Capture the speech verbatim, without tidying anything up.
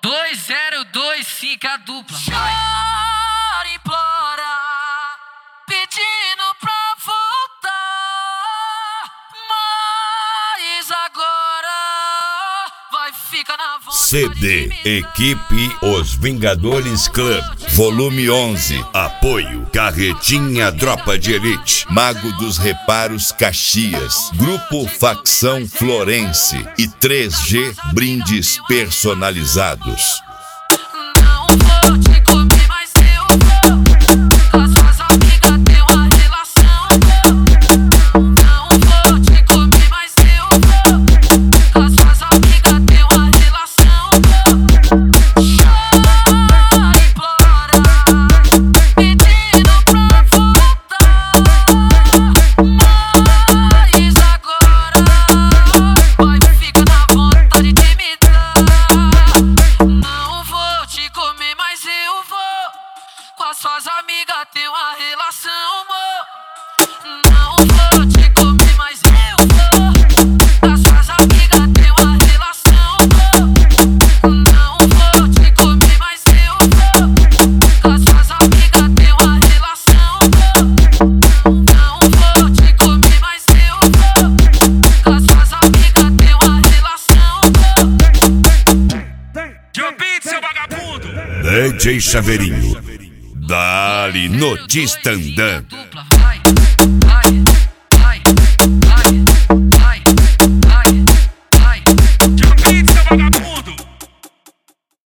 dois zero dois cinco, a dupla. Chora, implora, pedindo pra voltar, mas agora vai ficar na vontade. C D Equipe Os Vingadores Club, volume onze. Apoio Carretinha Tropa de Elite, Mago dos Reparos Caxias, Grupo Facção Florense e três G Brindes Personalizados. Não vou te comer, mas eu vou. Com as suas amigas tem uma relação. Não vou te comer, mas eu vou. Com as suas amigas tem uma relação. Chora, implora, pedindo pra voltar, mas agora vai ficar na vontade de me dar. Não vou te comer, mas eu vou. Com as suas amigas tem uma relação, amor. Não vou te comer, mas eu vou. Com as suas amigas tem uma relação, amor. Não vou te comer, mas eu vou. Com as suas amigas tem uma relação, amor. Não vou te comer, mas eu vou. Com as suas amigas tem uma relação, amor. Tio Beat, seu vagabundo! D J Chaveirinho, dali no Tistandã.